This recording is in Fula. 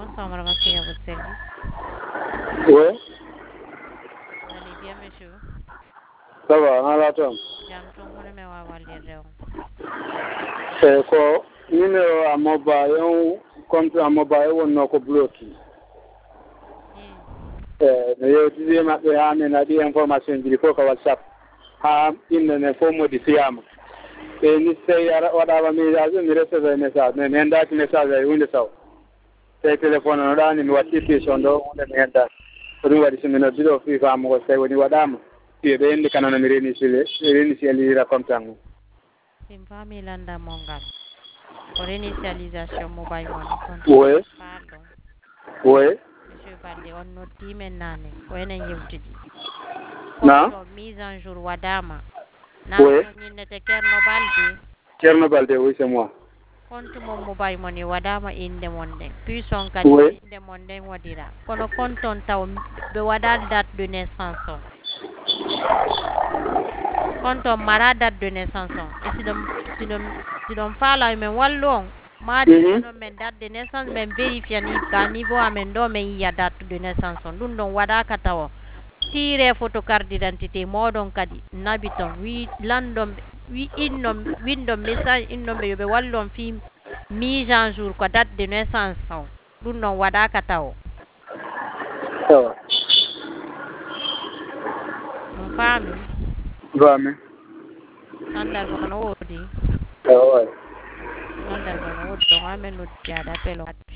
Bonsoir, madame, à votre service. Oui, Vous allez bien, monsieur? ça va, on l'attend. Jam tong mo na may wawaliraw. Ko numéro a mobile yon compte a mobile won no ko bloqué. Ni, No yo tizi ma be ha na di information ji ko ka WhatsApp. Ha inne ne fo modifiama. Ni sai ya wada ba mi ya mi receive message ne nda ki message ay hunde saw. Sai telephone no da ni mi wati station do hunde ne nda. Ko dum wadi simino bido fi fa mo ko sai woni wadama. Ti be indi kanana mi reni sile ra comme ça. simpa milanda mongal. Pour initialisation mobile money compte. Oui, Pardon. oui. Monsieur Balde, on noti menane. Ko enen yewtidi. Na? Compte mise en jour wadama. Na Oui. ko nyinete Kerno Balde. Kerno Balde, oui, c'est moi. Compte mon mobile money wadama inde monde. Puis son Oui. kadi inde monde wadira. Kono compte on taw be wadal date de naissance on. Quand on mara date de naissance on. Et si l'on fala men wallon ma di kono men date de naissance men vérifier ni ka niveau amen do men ya date de naissance on dun don wada katawo tire photo carte d'identité modon kadi nabiton wi landom wi innom windom message innom be yobe wallon fi mise en jour ko date de naissance on dun don wada katawo Ça on fami va, mais. sandal bono wodi Ouais. sandal bono wodi don amen no tiada pelo